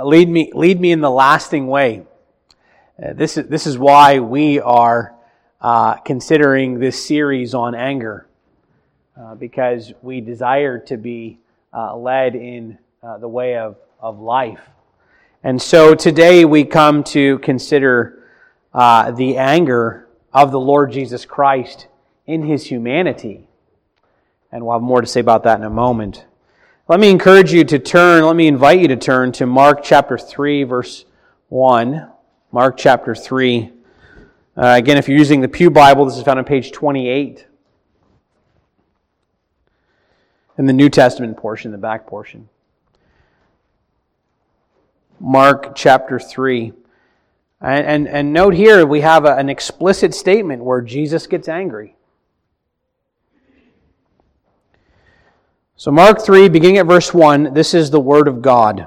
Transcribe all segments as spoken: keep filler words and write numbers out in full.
uh, lead me lead me in the lasting way. Uh, this is this is why we are uh, considering this series on anger, uh, because we desire to be uh, led in uh, the way of, of life. And so today we come to consider uh, the anger of the Lord Jesus Christ in His humanity. And we'll have more to say about that in a moment. Let me encourage you to turn, let me invite you to turn to Mark chapter three, verse one. Mark chapter three. Uh, again, if you're using the Pew Bible, this is found on page twenty-eight. In the New Testament portion, the back portion. Mark chapter three. And, and, and note here, we have a, an explicit statement where Jesus gets angry. So Mark three, beginning at verse one, this is the Word of God.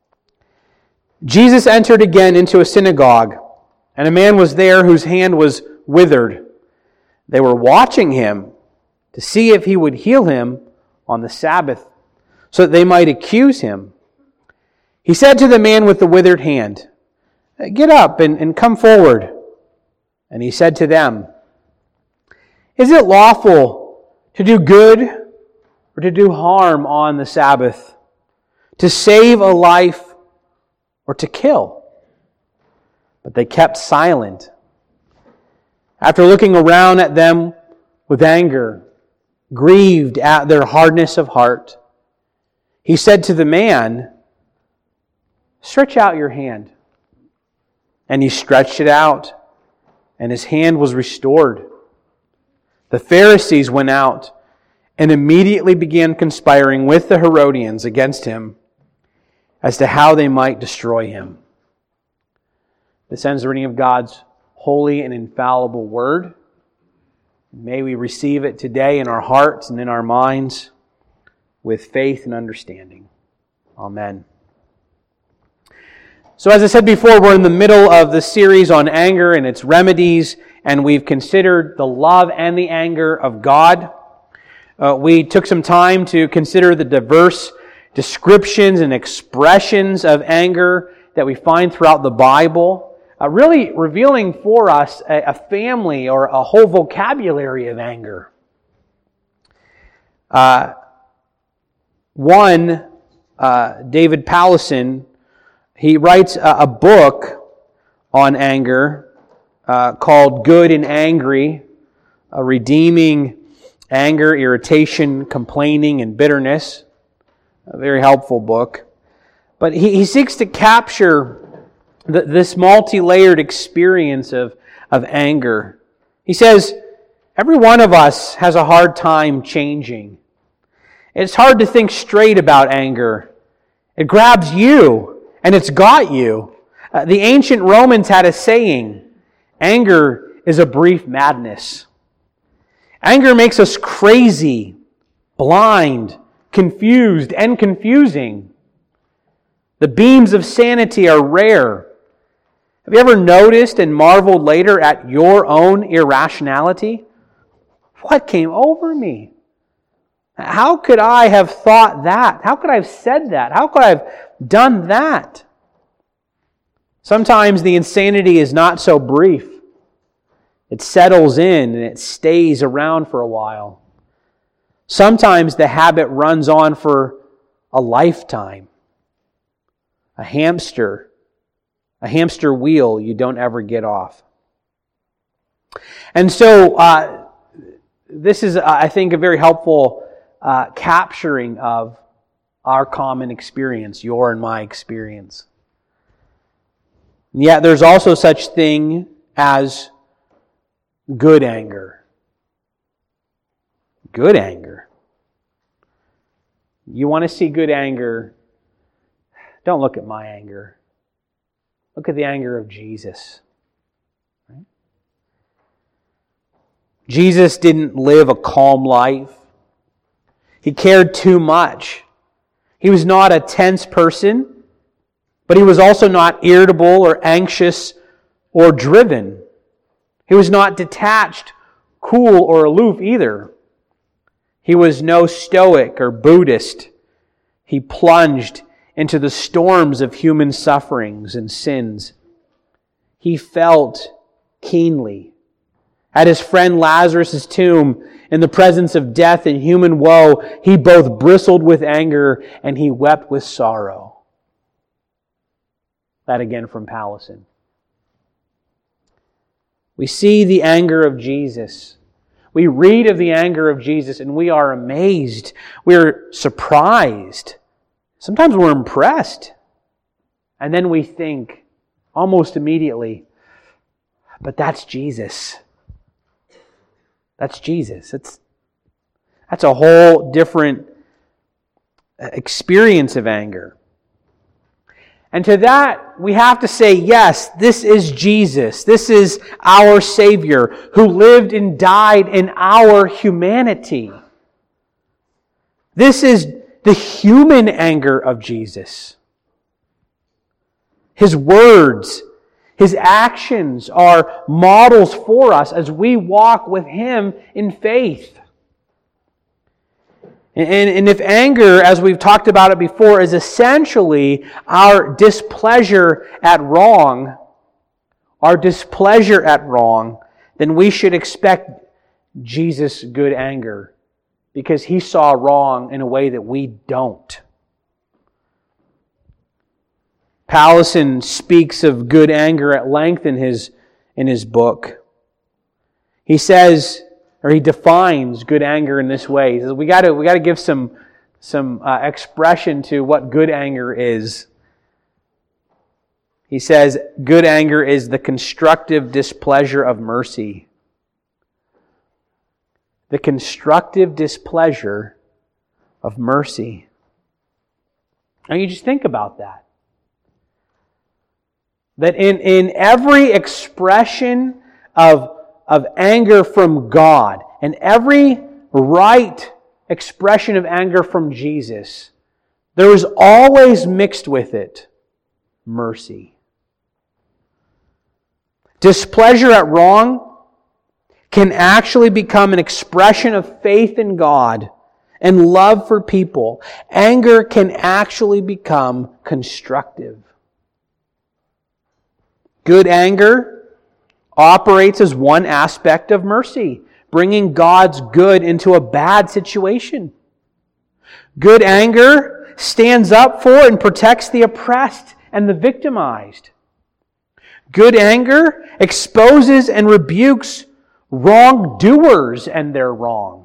Jesus entered again into a synagogue, and a man was there whose hand was withered. They were watching him to see if he would heal him on the Sabbath, so that they might accuse him. He said to the man with the withered hand, "Get up and, and come forward." And he said to them, "Is it lawful to do good or to do harm on the Sabbath, to save a life or to kill?" But they kept silent. After looking around at them with anger, grieved at their hardness of heart, he said to the man, "Stretch out your hand." And he stretched it out, and his hand was restored. The Pharisees went out and immediately began conspiring with the Herodians against him as to how they might destroy him. This ends the reading of God's holy and infallible Word. May we receive it today in our hearts and in our minds with faith and understanding. Amen. So as I said before, we're in the middle of the series on anger and its remedies, and we've considered the love and the anger of God. Uh, we took some time to consider the diverse descriptions and expressions of anger that we find throughout the Bible, uh, really revealing for us a, a family or a whole vocabulary of anger. Uh, one, uh, David Powlison, he writes a, a book on anger uh, called Good and Angry, a redeeming anger, irritation, complaining, and bitterness. A very helpful book. But he, he seeks to capture the, this multi-layered experience of, of anger. He says, every one of us has a hard time changing. It's hard to think straight about anger. It grabs you, and it's got you. Uh, the ancient Romans had a saying, anger is a brief madness. Anger makes us crazy, blind, confused, and confusing. The beams of sanity are rare. Have you ever noticed and marveled later at your own irrationality? What came over me? How could I have thought that? How could I have said that? How could I have done that? Sometimes the insanity is not so brief. It settles in and it stays around for a while. Sometimes the habit runs on for a lifetime. A hamster, a hamster wheel you don't ever get off. And so uh, this is, I think, a very helpful uh, capturing of our common experience, your and my experience. And yet there's also such thing as good anger. Good anger. You want to see good anger? Don't look at my anger. Look at the anger of Jesus. Right? Jesus didn't live a calm life. He cared too much. He was not a tense person, but he was also not irritable or anxious or driven. He was not detached, cool, or aloof either. He was no Stoic or Buddhist. He plunged into the storms of human sufferings and sins. He felt keenly. At his friend Lazarus' tomb, in the presence of death and human woe, he both bristled with anger and he wept with sorrow. That again from Powlison. We see the anger of Jesus. We read of the anger of Jesus and we are amazed. We're surprised. Sometimes we're impressed. And then we think almost immediately, but that's Jesus. That's Jesus. It's, that's a whole different experience of anger. And to that, we have to say, yes, this is Jesus. This is our Savior who lived and died in our humanity. This is the human anger of Jesus. His words, His actions are models for us as we walk with Him in faith. And, and if anger, as we've talked about it before, is essentially our displeasure at wrong, our displeasure at wrong, then we should expect Jesus' good anger because He saw wrong in a way that we don't. Powlison speaks of good anger at length in his, in his book. He says, or he defines good anger in this way. He says, we got to we got to give some some uh, expression to what good anger is. He says, good anger is the constructive displeasure of mercy. The constructive displeasure of mercy. Now you just think about that. That in, in every expression of of anger from God and every right expression of anger from Jesus, there is always mixed with it mercy. Displeasure at wrong can actually become an expression of faith in God and love for people. Anger can actually become constructive. Good anger operates as one aspect of mercy, bringing God's good into a bad situation. Good anger stands up for and protects the oppressed and the victimized. Good anger exposes and rebukes wrongdoers and their wrong.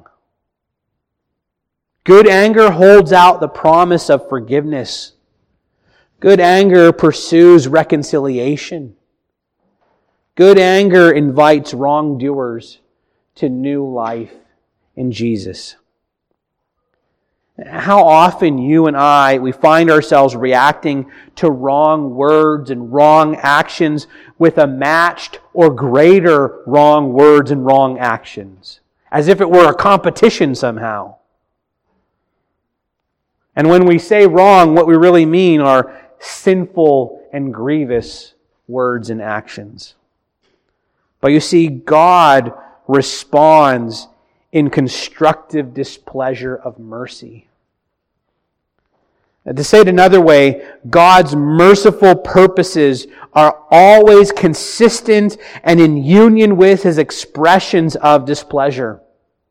Good anger holds out the promise of forgiveness. Good anger pursues reconciliation. Good anger invites wrongdoers to new life in Jesus. How often you and I, we find ourselves reacting to wrong words and wrong actions with a matched or greater wrong words and wrong actions, as if it were a competition somehow. And when we say wrong, what we really mean are sinful and grievous words and actions. But you see, God responds in constructive displeasure of mercy. To say it another way, God's merciful purposes are always consistent and in union with His expressions of displeasure.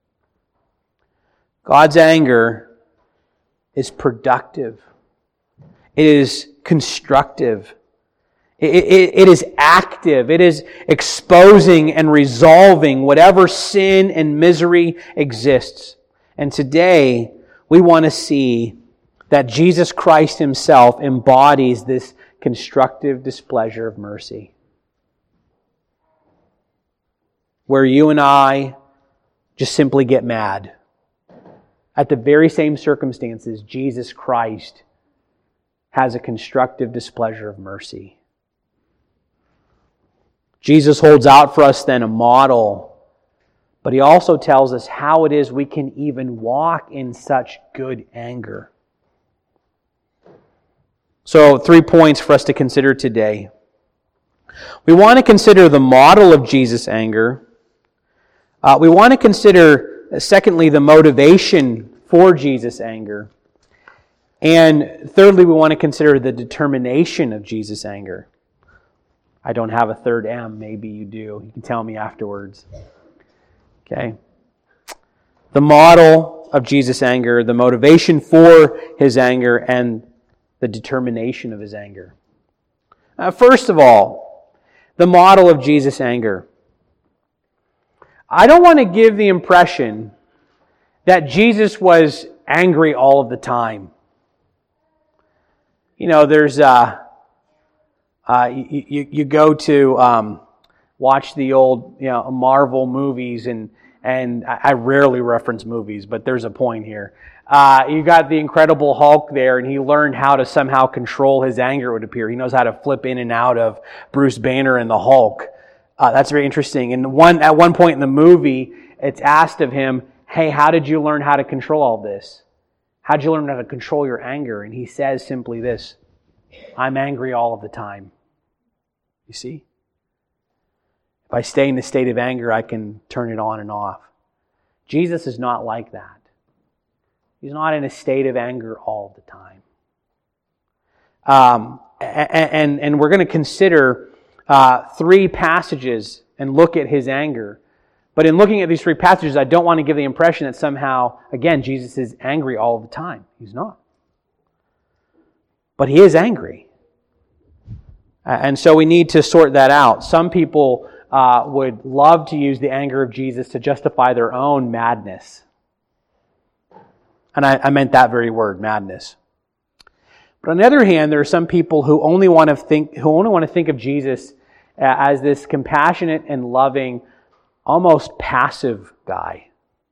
God's anger is productive. It is constructive. It, it, it is active. It is exposing and resolving whatever sin and misery exists. And today, we want to see that Jesus Christ Himself embodies this constructive displeasure of mercy. Where you and I just simply get mad. At the very same circumstances, Jesus Christ has a constructive displeasure of mercy. Jesus holds out for us then a model, but He also tells us how it is we can even walk in such good anger. So, three points for us to consider today. We want to consider the model of Jesus' anger. Uh, we want to consider, uh, secondly, the motivation for Jesus' anger. And thirdly, we want to consider the determination of Jesus' anger. I don't have a third M. Maybe you do. You can tell me afterwards. Okay. The model of Jesus' anger, the motivation for his anger, and the determination of his anger. Uh, first of all, the model of Jesus' anger. I don't want to give the impression that Jesus was angry all of the time. You know, there's, uh, uh, you, you, you go to um, watch the old, you know, Marvel movies, and and I rarely reference movies, but there's a point here. Uh, you got the Incredible Hulk there, and he learned how to somehow control his anger, it would appear. He knows how to flip in and out of Bruce Banner and the Hulk. Uh, that's very interesting. And one at one point in the movie, it's asked of him, hey, how did you learn how to control all this? How did you learn how to control your anger? And he says simply this, I'm angry all of the time. You see? If I stay in the state of anger, I can turn it on and off. Jesus is not like that. He's not in a state of anger all the time. Um, and, and we're going to consider uh, three passages and look at his anger. But in looking at these three passages, I don't want to give the impression that somehow, again, Jesus is angry all the time. He's not. But he is angry. And so we need to sort that out. Some people uh, would love to use the anger of Jesus to justify their own madness. And I, I meant that very word, madness. But on the other hand, there are some people who only want to think, who only want to think of Jesus as this compassionate and loving, almost passive guy,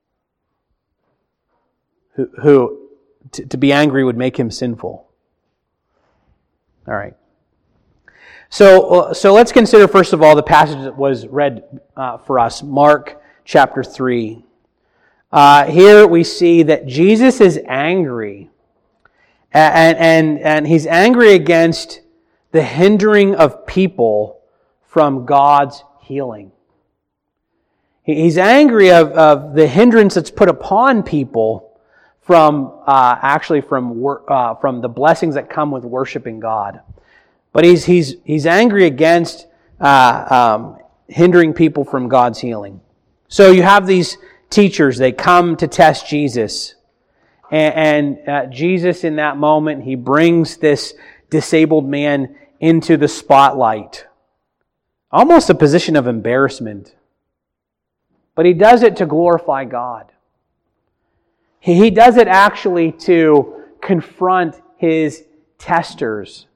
who, who to, to be angry would make him sinful. All right. So, so let's consider, first of all, the passage that was read uh, for us, Mark chapter three. Uh, here we see that Jesus is angry, and, and, and he's angry against the hindering of people from God's healing. He's angry of, of the hindrance that's put upon people from uh, actually from wor- uh, from the blessings that come with worshiping God. But he's he's he's angry against uh, um, hindering people from God's healing. So you have these teachers; they come to test Jesus, and, and uh, Jesus in that moment he brings this disabled man into the spotlight, almost a position of embarrassment. But he does it to glorify God. He, he does it actually to confront his testers.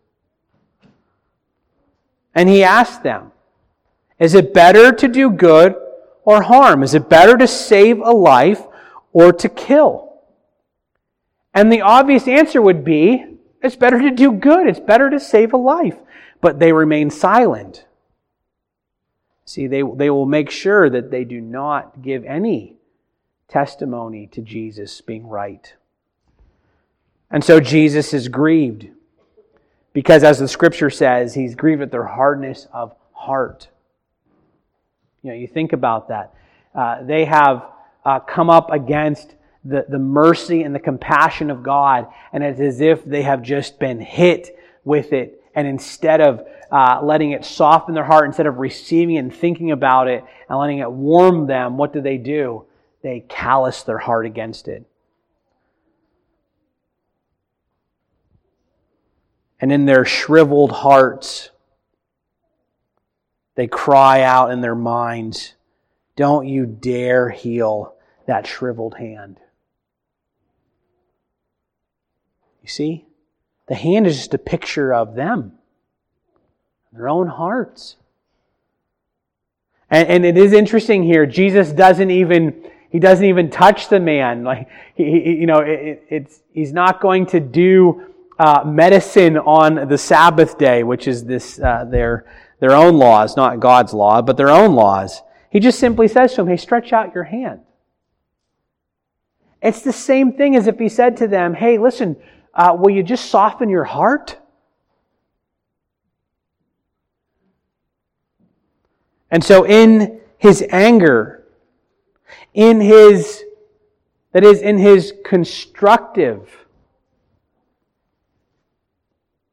And he asked them, is it better to do good or harm? Is it better to save a life or to kill? And the obvious answer would be, it's better to do good. It's better to save a life. But they remain silent. See, they, they will make sure that they do not give any testimony to Jesus being right. And so Jesus is grieved. Because as the Scripture says, he's grieved at their hardness of heart. You know, you think about that. Uh, they have uh, come up against the, the mercy and the compassion of God, and it's as if they have just been hit with it. And instead of uh, letting it soften their heart, instead of receiving it and thinking about it and letting it warm them, what do they do? They callous their heart against it. And in their shriveled hearts, they cry out in their minds, don't you dare heal that shriveled hand. You see? The hand is just a picture of them, their own hearts. And, and it is interesting here, Jesus doesn't even, he doesn't even touch the man. Like, he, he, you know, it, it's, he's not going to do Uh, medicine on the Sabbath day, which is this uh, their their own laws, not God's law, but their own laws. He just simply says to him, hey, stretch out your hand. It's the same thing as if he said to them, hey, listen, uh, will you just soften your heart? And so in his anger, in his, that is, in his constructive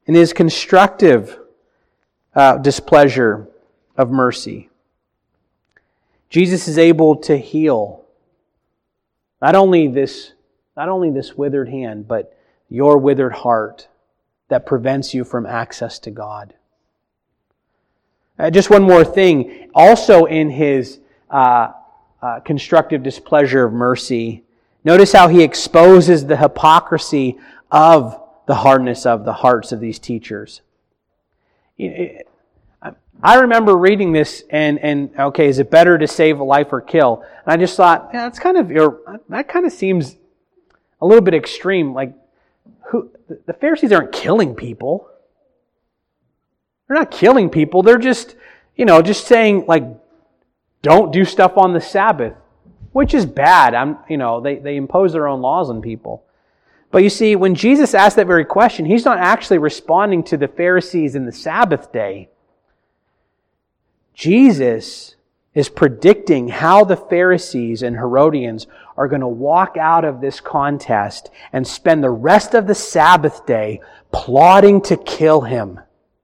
in His constructive uh, displeasure of mercy. Jesus is able to heal not only this, not only this withered hand, but your withered heart that prevents you from access to God. Uh, just one more thing. Also in His uh, uh, constructive displeasure of mercy, notice how He exposes the hypocrisy of the hardness of the hearts of these teachers. I remember reading this and, and okay, is it better to save a life or kill? And I just thought, yeah, that's kind of, that kind of seems a little bit extreme. Like, who, the Pharisees aren't killing people. They're not killing people. They're just, you know, just saying, like, don't do stuff on the Sabbath, which is bad. I'm, you know, they, they impose their own laws on people. But you see, when Jesus asked that very question, He's not actually responding to the Pharisees in the Sabbath day. Jesus is predicting how the Pharisees and Herodians are going to walk out of this contest and spend the rest of the Sabbath day plotting to kill Him.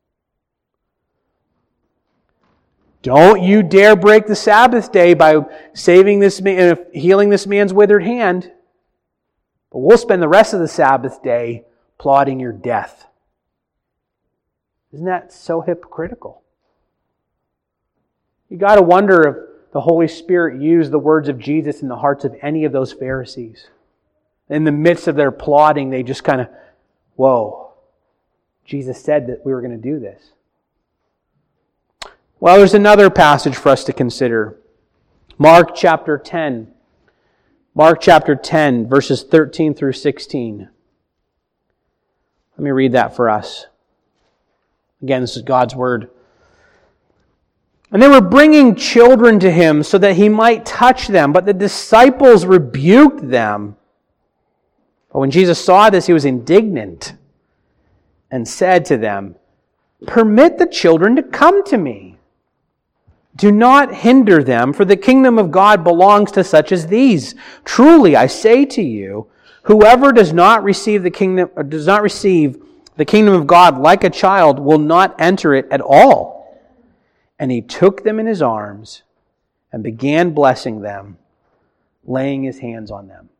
Don't you dare break the Sabbath day by saving this man, healing this man's withered hand. But we'll spend the rest of the Sabbath day plotting your death. Isn't that so hypocritical? You got to wonder if the Holy Spirit used the words of Jesus in the hearts of any of those Pharisees. In the midst of their plotting, they just kind of, whoa, Jesus said that we were going to do this. Well, there's another passage for us to consider. Mark chapter ten. Mark chapter ten, verses thirteen through sixteen. Let me read that for us. Again, this is God's Word. And they were bringing children to Him so that He might touch them, but the disciples rebuked them. But when Jesus saw this, He was indignant and said to them, "Permit the children to come to me. Do not hinder them, for the kingdom of God belongs to such as these. Truly, I say to you, whoever does not receive the kingdom, or does not receive the kingdom of God like a child will not enter it at all." And He took them in His arms and began blessing them, laying His hands on them.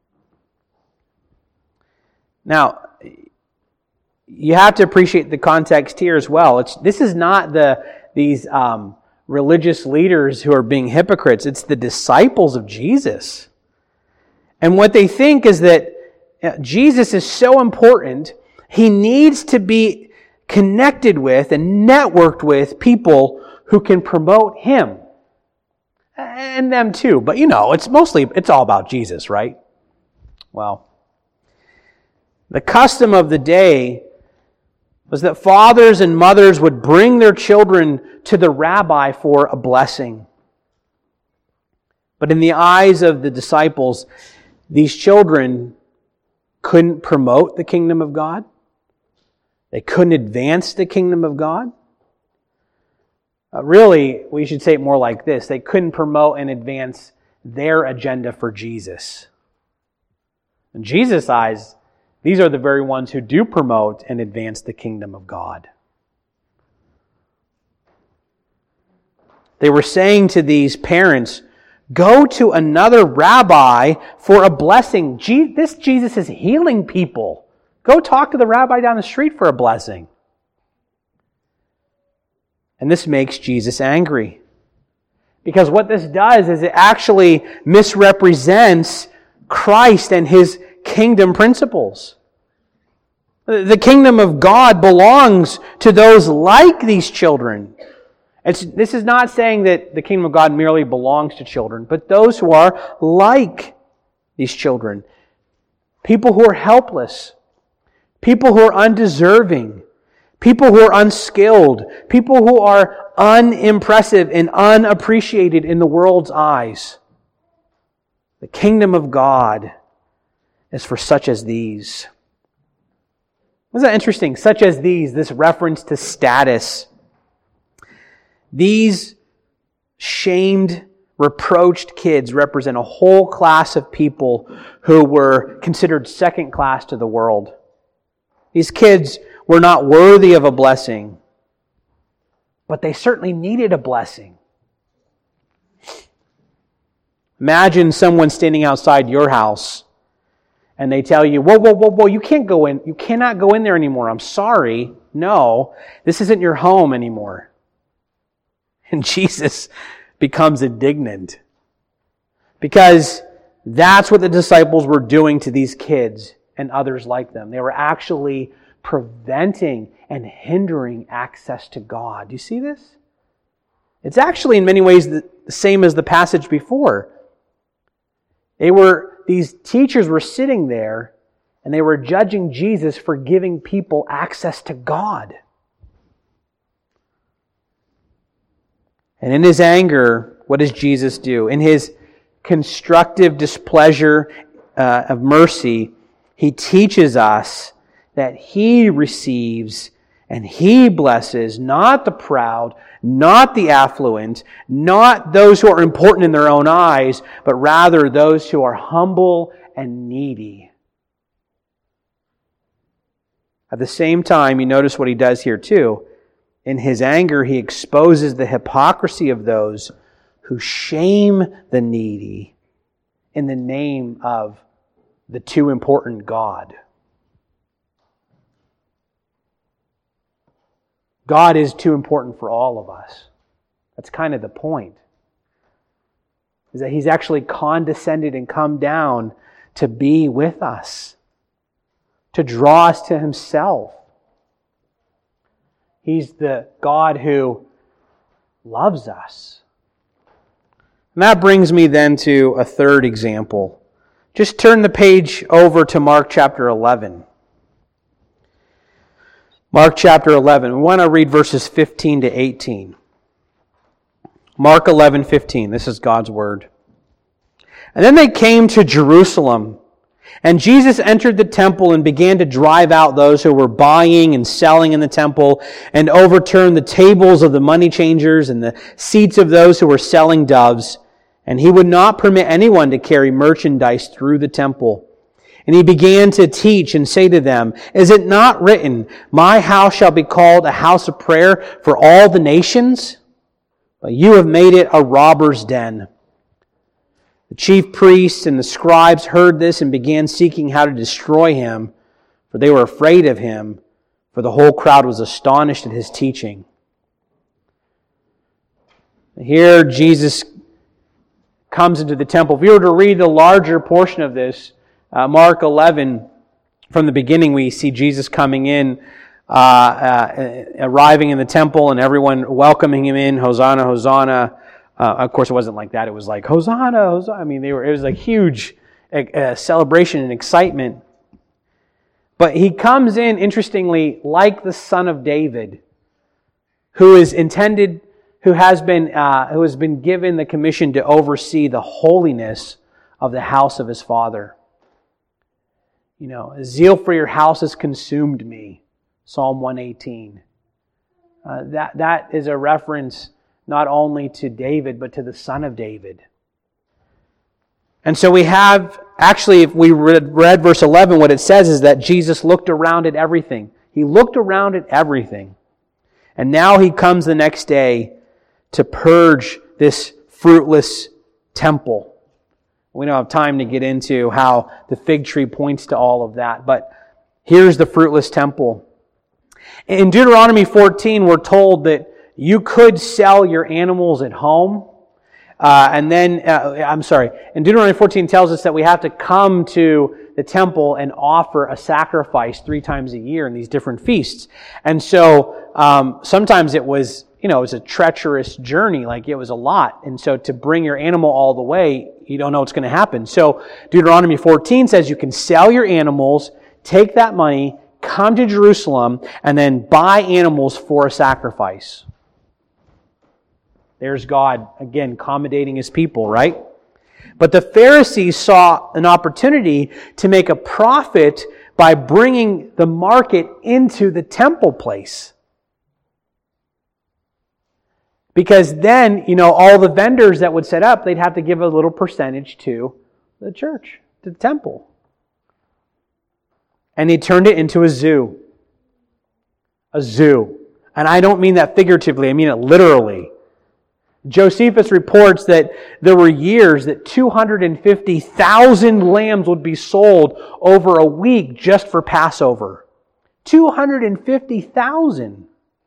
Now, you have to appreciate the context here as well. It's, this is not the these um, religious leaders who are being hypocrites. It's the disciples of Jesus. And what they think is that Jesus is so important, He needs to be connected with and networked with people who can promote Him. And them too. But you know, it's mostly, it's all about Jesus, right? Well, the custom of the day was that fathers and mothers would bring their children to the rabbi for a blessing. But in the eyes of the disciples, these children couldn't promote the kingdom of God. They couldn't advance the kingdom of God. Uh, really, we should say it more like this. They couldn't promote and advance their agenda for Jesus. In Jesus' eyes, these are the very ones who do promote and advance the kingdom of God. They were saying to these parents, go to another rabbi for a blessing. Je- this Jesus is healing people. Go talk to the rabbi down the street for a blessing. And this makes Jesus angry. Because what this does is it actually misrepresents Christ and His kingdom principles. The kingdom of God belongs to those like these children. It's, this is not saying that the kingdom of God merely belongs to children, but those who are like these children. People who are helpless. People who are undeserving. People who are unskilled. People who are unimpressive and unappreciated in the world's eyes. The kingdom of God is for such as these. Isn't that interesting? Such as these, this reference to status. These shamed, reproached kids represent a whole class of people who were considered second class to the world. These kids were not worthy of a blessing, but they certainly needed a blessing. Imagine someone standing outside your house and they tell you, whoa, whoa, whoa, whoa, you can't go in. You cannot go in there anymore. I'm sorry. No, this isn't your home anymore. And Jesus becomes indignant because that's what the disciples were doing to these kids and others like them. They were actually preventing and hindering access to God. Do you see this? It's actually in many ways the same as the passage before. They were, these teachers were sitting there and they were judging Jesus for giving people access to God. And in His anger, what does Jesus do? In His constructive displeasure uh, of mercy, He teaches us that He receives and He blesses not the proud, not the affluent, not those who are important in their own eyes, but rather those who are humble and needy. At the same time, you notice what He does here too. In His anger, He exposes the hypocrisy of those who shame the needy in the name of the too important God. God is too important for all of us. That's kind of the point. Is that He's actually condescended and come down to be with us, to draw us to Himself. He's the God who loves us. And that brings me then to a third example. Just turn the page over to Mark chapter eleven. Mark chapter eleven. We want to read verses fifteen to eighteen. Mark eleven fifteen. This is God's Word. And then they came to Jerusalem, and Jesus entered the temple and began to drive out those who were buying and selling in the temple, and overturned the tables of the money changers and the seats of those who were selling doves. And He would not permit anyone to carry merchandise through the temple. And He began to teach and say to them, "Is it not written, 'My house shall be called a house of prayer for all the nations'? But you have made it a robber's den." The chief priests and the scribes heard this and began seeking how to destroy Him, for they were afraid of Him, for the whole crowd was astonished at His teaching. Here Jesus comes into the temple. If you were to read the larger portion of this, Uh, Mark eleven, from the beginning we see Jesus coming in, uh, uh, arriving in the temple and everyone welcoming Him in, Hosanna, Hosanna. Uh, of course it wasn't like that, it was like, Hosanna, Hosanna. I mean, they were. It was a huge uh, celebration and excitement. But He comes in, interestingly, like the Son of David, who is intended, who has been, uh, who has been given the commission to oversee the holiness of the house of His Father. You know, zeal for your house has consumed me. Psalm one eighteen. Uh, that, that is a reference not only to David, but to the Son of David. And so we have, actually, if we read, read verse eleven, what it says is that Jesus looked around at everything. He looked around at everything. And now He comes the next day to purge this fruitless temple. We don't have time to get into how the fig tree points to all of that, but here's the fruitless temple. In Deuteronomy fourteen, we're told that you could sell your animals at home, uh, and then, uh, I'm sorry, in Deuteronomy fourteen tells us that we have to come to the temple and offer a sacrifice three times a year in these different feasts. And so, um, sometimes it was, you know, it was a treacherous journey, like it was a lot. And so to bring your animal all the way, you don't know what's going to happen. So Deuteronomy fourteen says you can sell your animals, take that money, come to Jerusalem, and then buy animals for a sacrifice. There's God, again, accommodating His people, right? But the Pharisees saw an opportunity to make a profit by bringing the market into the temple place. Because then, you know, all the vendors that would set up, they'd have to give a little percentage to the church, to the temple. And they turned it into a zoo. a zoo. And I don't mean that figuratively, I mean it literally. Josephus reports that there were years that two hundred fifty thousand lambs would be sold over a week just for Passover. two hundred fifty thousand.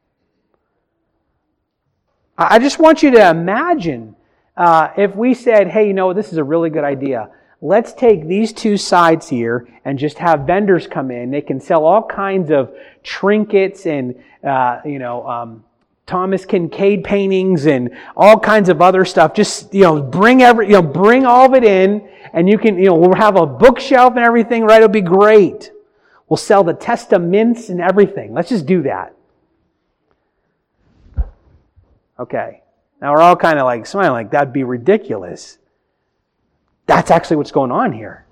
I just want you to imagine uh, if we said, hey, you know, this is a really good idea. Let's take these two sides here and just have vendors come in. They can sell all kinds of trinkets and, uh, you know, um, Thomas Kincaid paintings and all kinds of other stuff. Just, you know, bring every, you know, bring all of it in, and you can, you know, we'll have a bookshelf and everything, right? It'll be great. We'll sell the Testaments and everything. Let's just do that. Okay. Now we're all kind of like smiling, like that'd be ridiculous. That's actually what's going on here.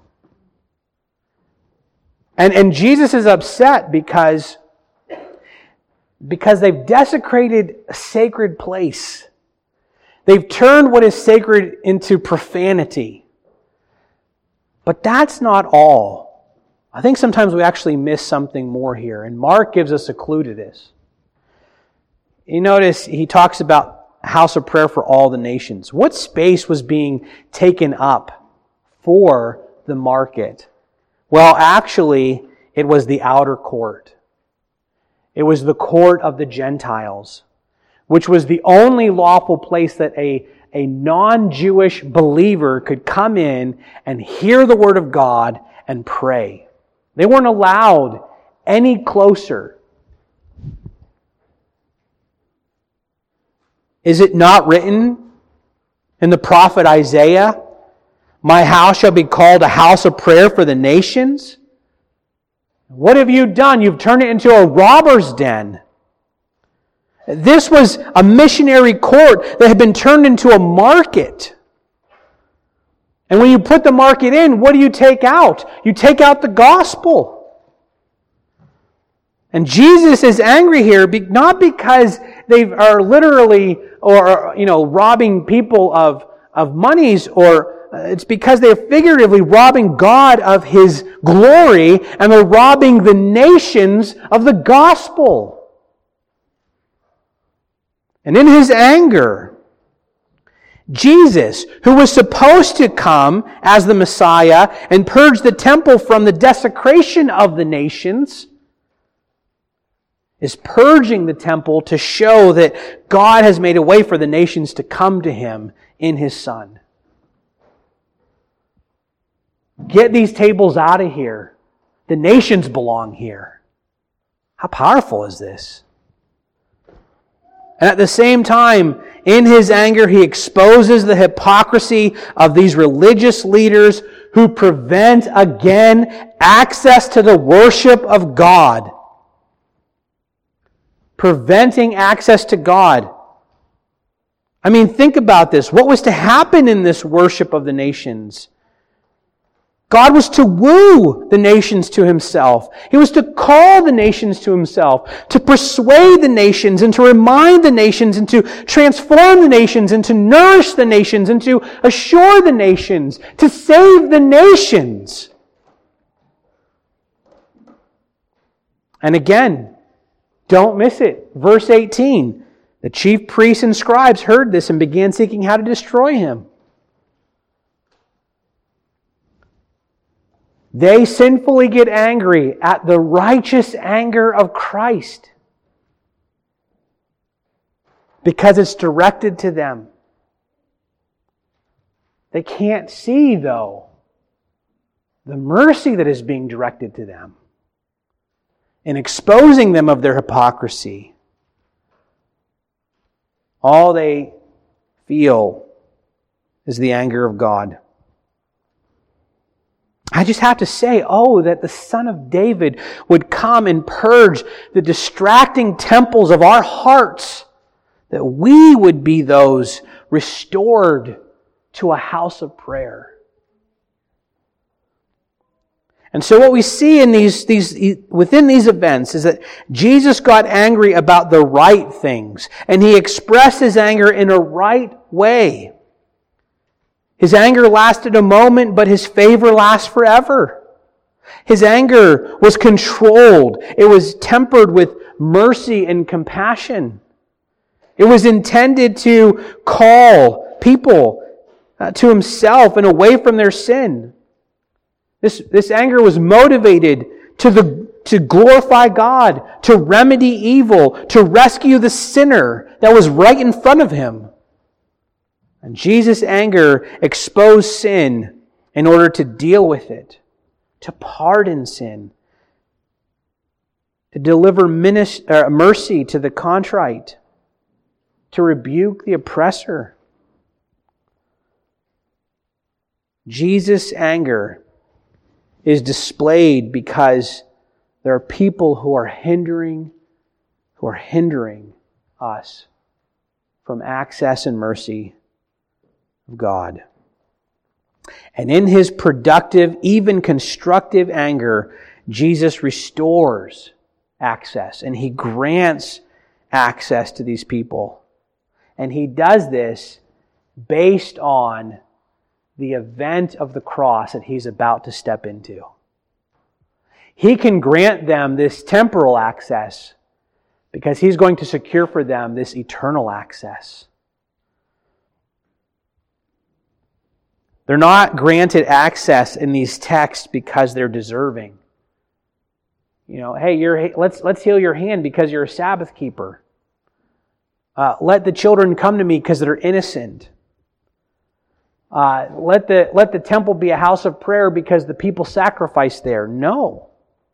And and Jesus is upset because because they've desecrated a sacred place. They've turned what is sacred into profanity. But that's not all. I think sometimes we actually miss something more here, and Mark gives us a clue to this. You notice he talks about a house of prayer for all the nations. What space was being taken up for the market? Well, actually, it was the outer court. It was the court of the Gentiles, which was the only lawful place that a, a non-Jewish believer could come in and hear the Word of God and pray. They weren't allowed any closer. Is it not written in the prophet Isaiah, "My house shall be called a house of prayer for the nations"? What have you done? You've turned it into a robber's den. This was a missionary court that had been turned into a market. And when you put the market in, what do you take out? You take out the gospel. And Jesus is angry here, not because they are literally or you know robbing people of, of monies, or it's because they're figuratively robbing God of His glory, and they're robbing the nations of the gospel. And in His anger, Jesus, who was supposed to come as the Messiah and purge the temple from the desecration of the nations, is purging the temple to show that God has made a way for the nations to come to Him in His Son. Get these tables out of here. The nations belong here. How powerful is this? And at the same time, in His anger, He exposes the hypocrisy of these religious leaders who prevent, again, access to the worship of God. Preventing access to God. I mean, think about this. What was to happen in this worship of the nations? God was to woo the nations to Himself. He was to call the nations to Himself, to persuade the nations, and to remind the nations, and to transform the nations, and to nourish the nations, and to assure the nations, to save the nations. And again, don't miss it. Verse eighteen. The chief priests and scribes heard this and began seeking how to destroy Him. They sinfully get angry at the righteous anger of Christ because it's directed to them. They can't see, though, the mercy that is being directed to them in exposing them of their hypocrisy. All they feel is the anger of God. I just have to say, oh, that the Son of David would come and purge the distracting temples of our hearts, that we would be those restored to a house of prayer. And so what we see in these, these, within these events is that Jesus got angry about the right things, and He expressed His anger in a right way. His anger lasted a moment, but His favor lasts forever. His anger was controlled. It was tempered with mercy and compassion. It was intended to call people uh, to Himself and away from their sin. This, this anger was motivated to, the, to glorify God, to remedy evil, to rescue the sinner that was right in front of Him. And Jesus' anger exposed sin in order to deal with it, to pardon sin, to deliver minis- uh, mercy to the contrite, to rebuke the oppressor. Jesus' anger is displayed because there are people who are hindering, who are hindering us from access and mercy of God. And in His productive, even constructive anger, Jesus restores access and He grants access to these people. And He does this based on the event of the cross that He's about to step into. He can grant them this temporal access because He's going to secure for them this eternal access. They're not granted access in these texts because they're deserving. You know, hey, you're, let's let's heal your hand because you're a Sabbath keeper. Uh, let the children come to me because they're innocent. Uh, let the let the temple be a house of prayer because the people sacrifice there. No.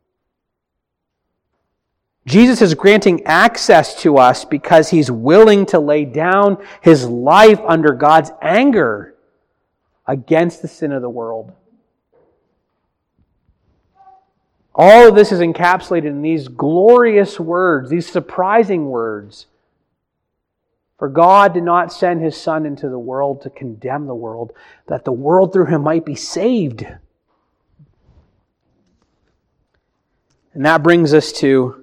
Jesus is granting access to us because He's willing to lay down His life under God's anger against the sin of the world. All of this is encapsulated in these glorious words, these surprising words. For God did not send His Son into the world to condemn the world, that the world through Him might be saved. And that brings us to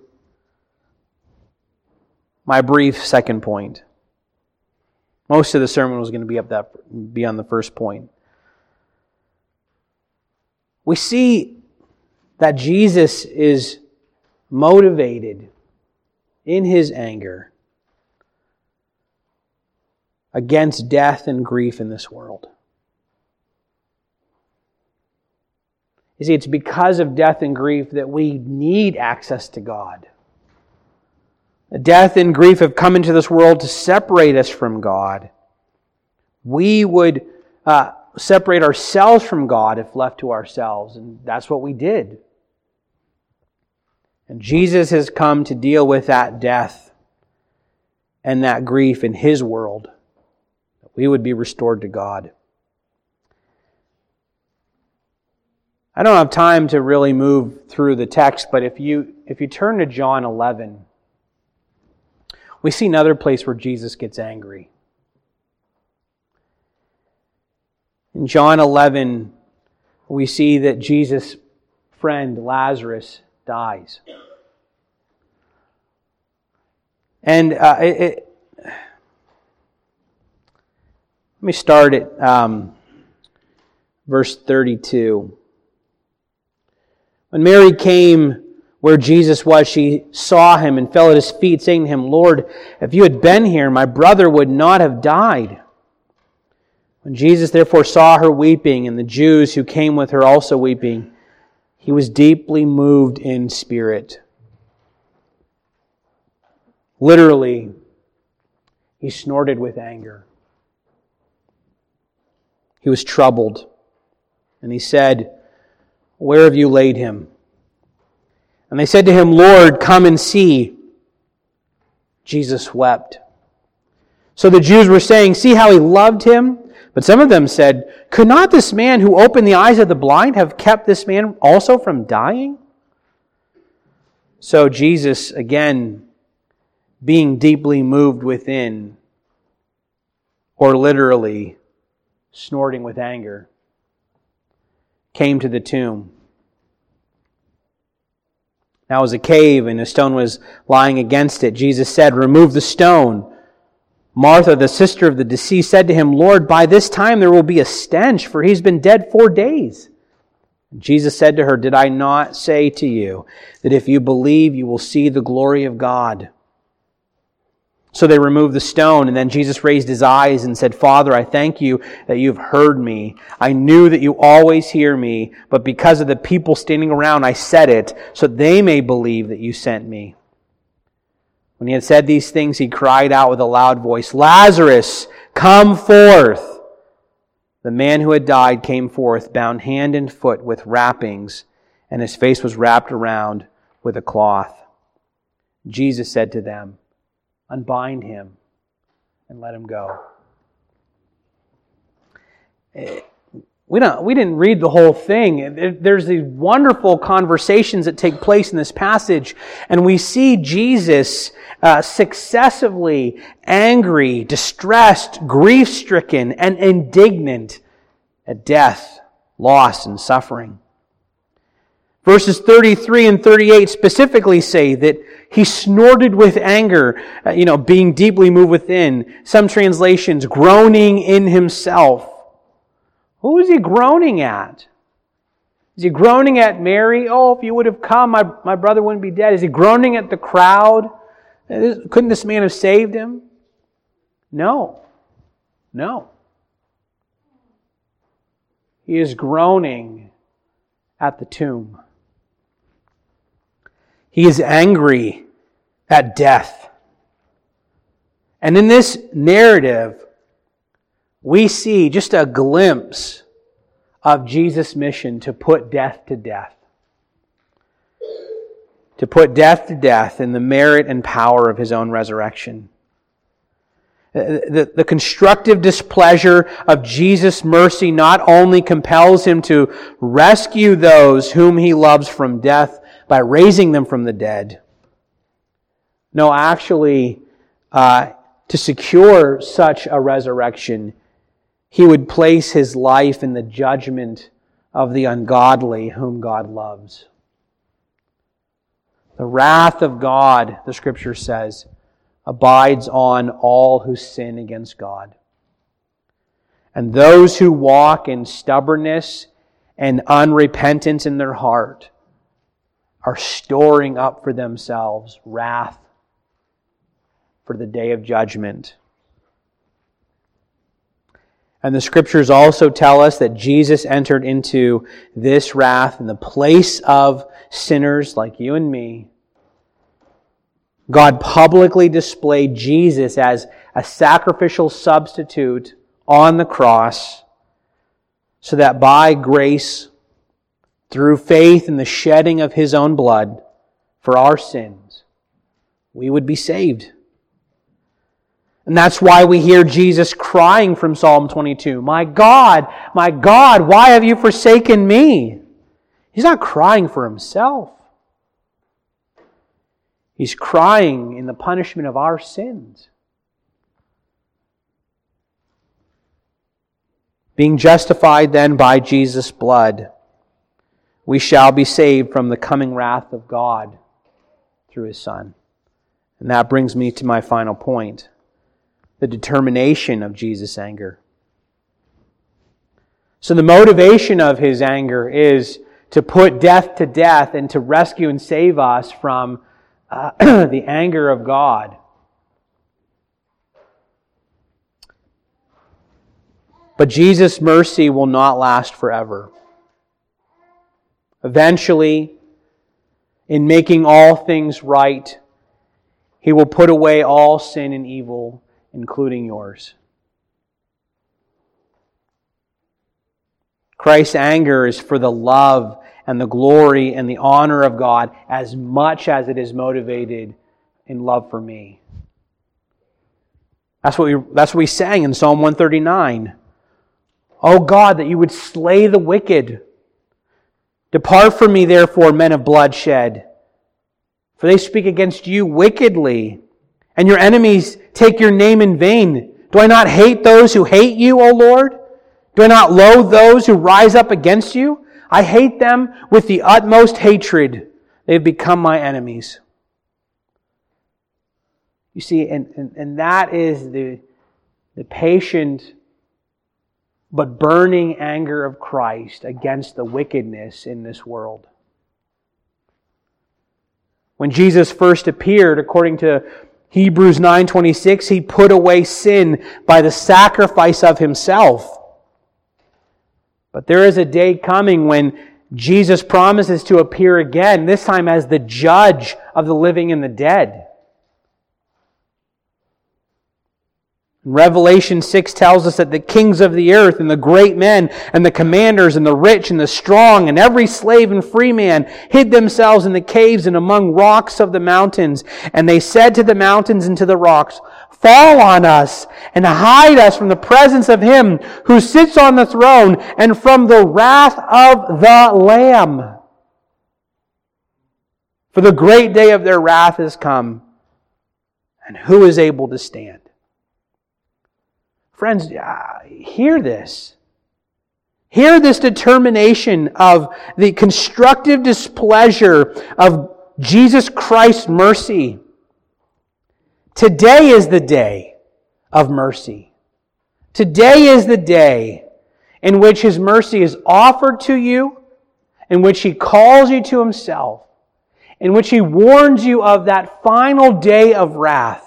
my brief second point. Most of the sermon was going to be up that be on the first point. We see that Jesus is motivated in His anger against death and grief in this world. You see, it's because of death and grief that we need access to God. Death and grief have come into this world to separate us from God. We would uh, separate ourselves from God if left to ourselves, and that's what we did. And Jesus has come to deal with that death and that grief in His world, that we would be restored to God. I don't have time to really move through the text, but if you if you turn to John eleven, we see another place where Jesus gets angry. In John eleven, we see that Jesus' friend Lazarus dies. And uh, it, it, let me start at um, verse thirty-two. When Mary came where Jesus was, she saw Him and fell at His feet, saying to Him, "Lord, if you had been here, my brother would not have died." When Jesus therefore saw her weeping, and the Jews who came with her also weeping, He was deeply moved in spirit. Literally, He snorted with anger. He was troubled, and He said, "Where have you laid him?" And they said to Him, "Lord, come and see." Jesus wept. So the Jews were saying, "See how He loved him?" But some of them said, "Could not this man who opened the eyes of the blind have kept this man also from dying?" So Jesus, again, being deeply moved within, or literally snorting with anger, came to the tomb. Now it was a cave, and a stone was lying against it. Jesus said, "Remove the stone." Martha, the sister of the deceased, said to Him, "Lord, by this time there will be a stench, for he's been dead four days." Jesus said to her, "Did I not say to you that if you believe, you will see the glory of God?" So they removed the stone, and then Jesus raised his eyes and said, "Father, I thank you that you've heard me. I knew that you always hear me, but because of the people standing around, I said it, so they may believe that you sent me." When he had said these things, he cried out with a loud voice, "Lazarus, come forth!" The man who had died came forth, bound hand and foot with wrappings, and his face was wrapped around with a cloth. Jesus said to them, "Unbind him and let him go." We don't. We didn't read the whole thing. There's these wonderful conversations that take place in this passage, and we see Jesus uh, successively angry, distressed, grief-stricken, and indignant at death, loss, and suffering. Verses thirty-three and thirty-eight specifically say that he snorted with anger, uh, you know, being deeply moved within. Some translations, groaning in himself. Who is he groaning at? Is he groaning at Mary? "Oh, if you would have come, my, my brother wouldn't be dead." Is he groaning at the crowd? Couldn't this man have saved him? No. No. He is groaning at the tomb. He is angry at death. And in this narrative, we see just a glimpse of Jesus' mission to put death to death. To put death to death in the merit and power of His own resurrection. The, the constructive displeasure of Jesus' mercy not only compels Him to rescue those whom He loves from death by raising them from the dead. No, actually, uh, to secure such a resurrection, He would place His life in the judgment of the ungodly whom God loves. The wrath of God, the Scripture says, abides on all who sin against God. And those who walk in stubbornness and unrepentance in their heart are storing up for themselves wrath for the day of judgment. And the Scriptures also tell us that Jesus entered into this wrath in the place of sinners like you and me. God publicly displayed Jesus as a sacrificial substitute on the cross so that by grace, through faith in the shedding of His own blood for our sins, we would be saved. And that's why we hear Jesus crying from Psalm twenty-two, "My God, my God, why have you forsaken me?" He's not crying for Himself. He's crying in the punishment of our sins. Being justified then by Jesus' blood, we shall be saved from the coming wrath of God through His Son. And that brings me to my final point. The determination of Jesus' anger. So the motivation of His anger is to put death to death and to rescue and save us from uh, the anger of God. But Jesus' mercy will not last forever. Eventually, in making all things right, He will put away all sin and evil, including yours. Christ's anger is for the love and the glory and the honor of God as much as it is motivated in love for me. That's what we, that's what we sang in Psalm one thirty-nine. "O God, that you would slay the wicked. Depart from me, therefore, men of bloodshed. For they speak against you wickedly, and your enemies take your name in vain. Do I not hate those who hate you, O Lord? Do I not loathe those who rise up against you? I hate them with the utmost hatred. They have become my enemies." You see, and, and, and that is the, the patient but burning anger of Christ against the wickedness in this world. When Jesus first appeared, according to Hebrews nine twenty-six, He put away sin by the sacrifice of Himself. But there is a day coming when Jesus promises to appear again, this time as the judge of the living and the dead. Revelation six tells us that the kings of the earth and the great men and the commanders and the rich and the strong and every slave and free man hid themselves in the caves and among rocks of the mountains. And they said to the mountains and to the rocks, "Fall on us and hide us from the presence of Him who sits on the throne and from the wrath of the Lamb. For the great day of their wrath is come, and who is able to stand?" Friends, hear this. Hear this determination of the constructive displeasure of Jesus Christ's mercy. Today is the day of mercy. Today is the day in which His mercy is offered to you, in which He calls you to Himself, in which He warns you of that final day of wrath.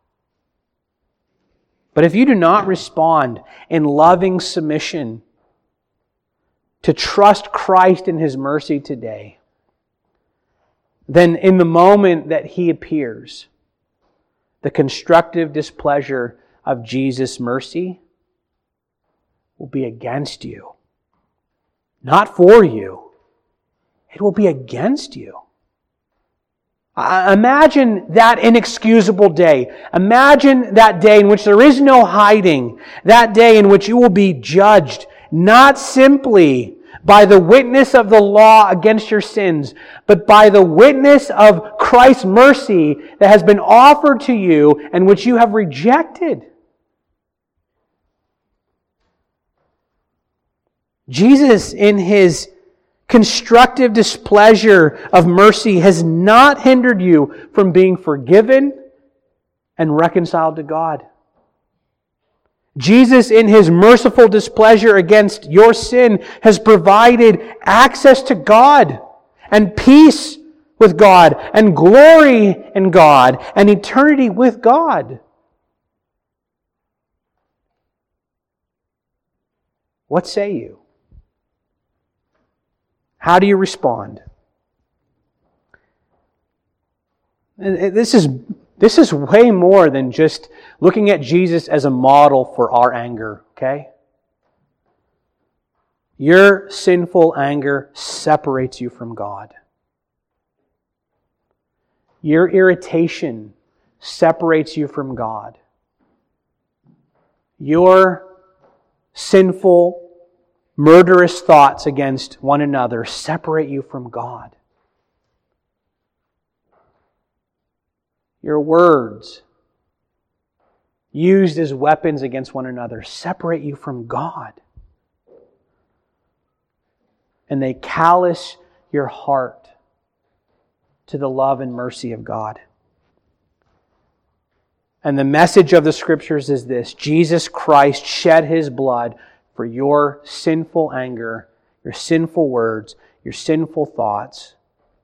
But if you do not respond in loving submission to trust Christ in His mercy today, then in the moment that He appears, the constructive displeasure of Jesus' mercy will be against you. Not for you. It will be against you. Imagine that inexcusable day. Imagine that day in which there is no hiding. That day in which you will be judged not simply by the witness of the law against your sins, but by the witness of Christ's mercy that has been offered to you and which you have rejected. Jesus, in His constructive displeasure of mercy, has not hindered you from being forgiven and reconciled to God. Jesus, in His merciful displeasure against your sin, has provided access to God and peace with God and glory in God and eternity with God. What say you? How do you respond? This is, this is way more than just looking at Jesus as a model for our anger, okay? Your sinful anger separates you from God. Your irritation separates you from God. Your sinful murderous thoughts against one another separate you from God. Your words, used as weapons against one another, separate you from God. And they callous your heart to the love and mercy of God. And the message of the Scriptures is this: Jesus Christ shed His blood for your sinful anger, your sinful words, your sinful thoughts.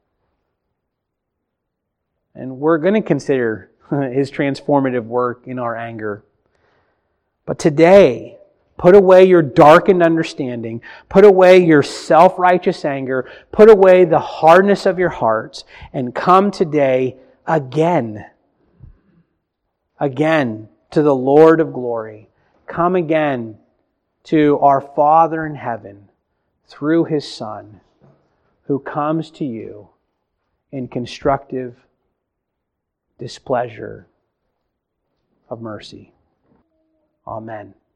And we're going to consider His transformative work in our anger. But today, put away your darkened understanding. Put away your self-righteous anger. Put away the hardness of your hearts. And come today again. Again to the Lord of glory. Come again to our Father in heaven through His Son, who comes to you in constructive displeasure of mercy. Amen.